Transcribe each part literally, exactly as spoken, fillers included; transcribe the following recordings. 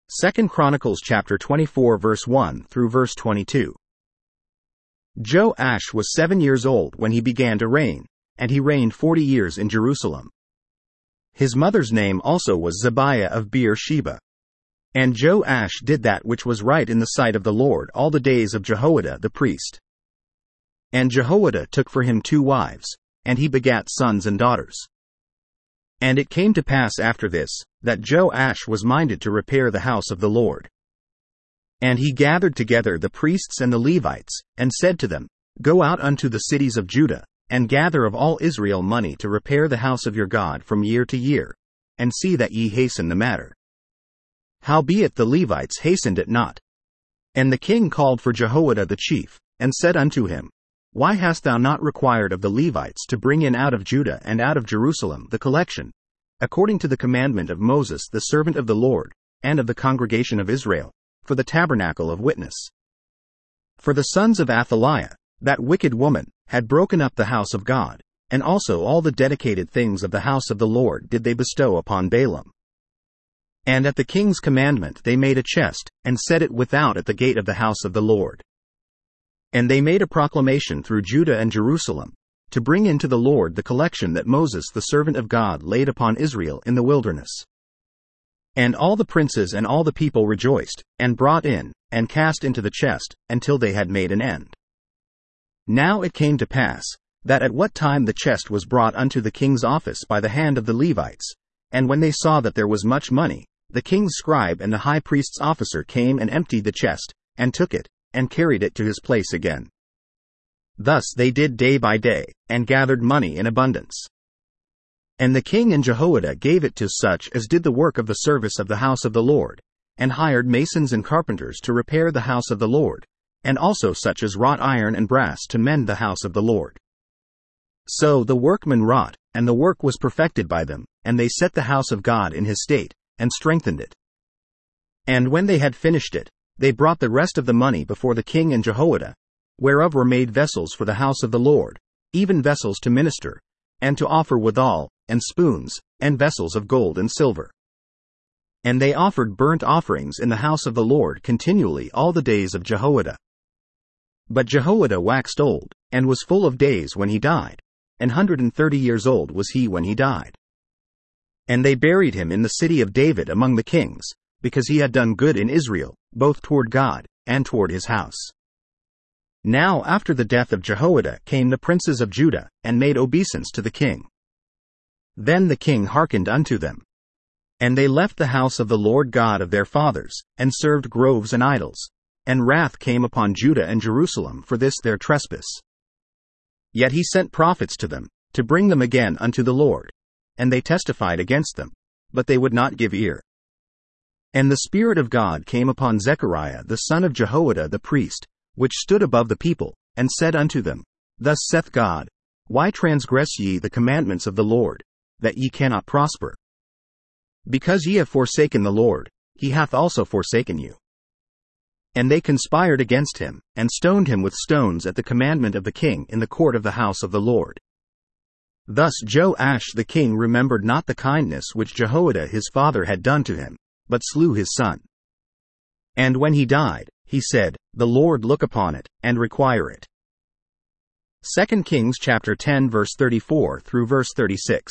Second Chronicles chapter twenty-four verse one through verse twenty-two. Joash was seven years old when he began to reign, and he reigned forty years in Jerusalem. His mother's name also was Zebiah of Beer-sheba. And Joash did that which was right in the sight of the Lord all the days of Jehoiada the priest. And Jehoiada took for him two wives, and he begat sons and daughters. And it came to pass after this, that Joash was minded to repair the house of the Lord. And he gathered together the priests and the Levites, and said to them, Go out unto the cities of Judah, and gather of all Israel money to repair the house of your God from year to year, and see that ye hasten the matter. Howbeit the Levites hastened it not. And the king called for Jehoiada the chief, and said unto him, Why hast thou not required of the Levites to bring in out of Judah and out of Jerusalem the collection, according to the commandment of Moses the servant of the Lord, and of the congregation of Israel, for the tabernacle of witness? For the sons of Athaliah, that wicked woman, had broken up the house of God, and also all the dedicated things of the house of the Lord did they bestow upon Balaam. And at the king's commandment they made a chest, and set it without at the gate of the house of the Lord. And they made a proclamation through Judah and Jerusalem, to bring into the Lord the collection that Moses the servant of God laid upon Israel in the wilderness. And all the princes and all the people rejoiced, and brought in, and cast into the chest, until they had made an end. Now it came to pass, that at what time the chest was brought unto the king's office by the hand of the Levites, and when they saw that there was much money, the king's scribe and the high priest's officer came and emptied the chest, and took it, and carried it to his place again. Thus they did day by day, and gathered money in abundance. And the king and Jehoiada gave it to such as did the work of the service of the house of the Lord, and hired masons and carpenters to repair the house of the Lord, and also such as wrought iron and brass to mend the house of the Lord. So the workmen wrought, and the work was perfected by them, and they set the house of God in his state, and strengthened it. And when they had finished it, they brought the rest of the money before the king and Jehoiada, whereof were made vessels for the house of the Lord, even vessels to minister, and to offer withal, and spoons, and vessels of gold and silver. And they offered burnt offerings in the house of the Lord continually all the days of Jehoiada. But Jehoiada waxed old, and was full of days when he died, an hundred and thirty years old was he when he died. And they buried him in the city of David among the kings, because he had done good in Israel, both toward God, and toward his house. Now after the death of Jehoiada came the princes of Judah, and made obeisance to the king. Then the king hearkened unto them. And they left the house of the Lord God of their fathers, and served groves and idols, and wrath came upon Judah and Jerusalem for this their trespass. Yet he sent prophets to them, to bring them again unto the Lord, and they testified against them, but they would not give ear. And the Spirit of God came upon Zechariah the son of Jehoiada the priest, which stood above the people, and said unto them, Thus saith God, Why transgress ye the commandments of the Lord, that ye cannot prosper? Because ye have forsaken the Lord, he hath also forsaken you. And they conspired against him, and stoned him with stones at the commandment of the king in the court of the house of the Lord. Thus Joash the king remembered not the kindness which Jehoiada his father had done to him, but slew his son. And when he died, he said, The Lord look upon it, and require it. Second Kings chapter ten verse thirty-four through verse thirty-six.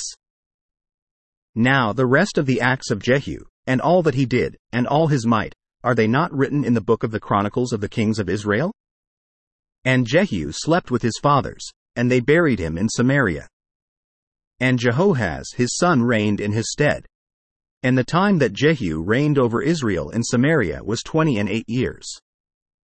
Now the rest of the acts of Jehu, and all that he did, and all his might, are they not written in the book of the Chronicles of the kings of Israel? And Jehu slept with his fathers, and they buried him in Samaria. And Jehoahaz his son reigned in his stead. And the time that Jehu reigned over Israel in Samaria was twenty and eight years.